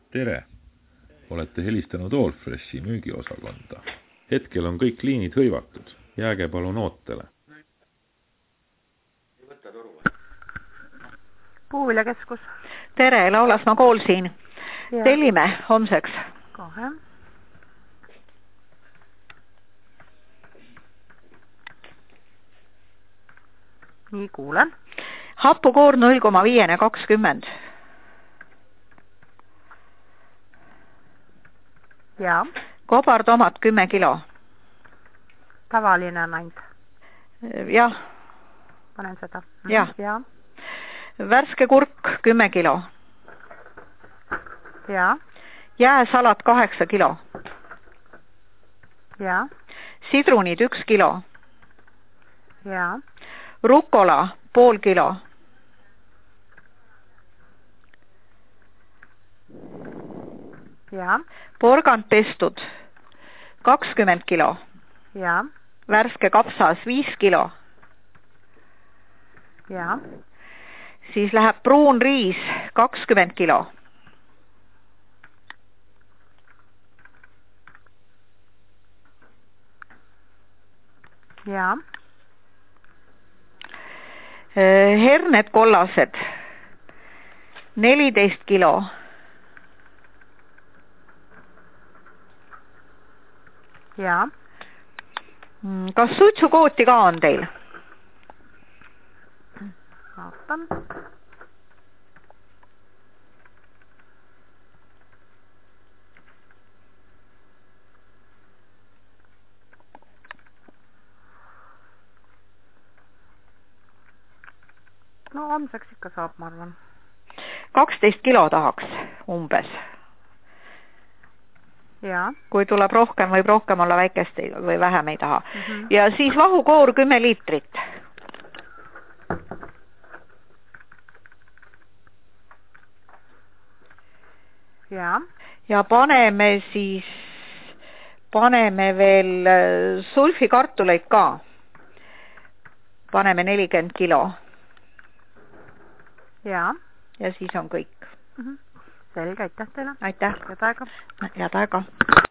Tere! Olete helistanud Allfreshi müügiosakonda. Hetkel on kõik liinid hõivatud. Jääge palun ootele. Puuviljakeskus. Tere, Laulasmaa kool siin. Tellime homseks. Kohe. Nii, kuulen. Happukoor 0,5-20. Ja. Kobartomat 10 kilo. Tavaline on ainult. Jah. Panen seda. Jah. Ja. Värske kurk 10 kilo. Ja. Jääsalat 8 kilo. Ja. Sidrunid 1 kilo. Ja. Rukola pool kilo. Ja. Porgand pestud 20 kilo. Ja. Värske kapsas 5 kilo. Ja. Siis läheb pruun riis 20 kilo. Ja. Herned kollased 14 kilo. Ja. Kas suitsukooti ka on teil? Vaatan. No homseks ikka saab, ma arvan. 12 kilo tahaks umbes. Ja. Kui tuleb rohkem, võib rohkem olla väikest või vähem ei taha. Ja siis vahukoor 10 liitrit. Ja. Ja paneme veel sulfikartuleid ka. Paneme 40 kilo. Ja. Ja siis on kõik. Selge, aitäh teile. Aitäh. Head aega. Head aega.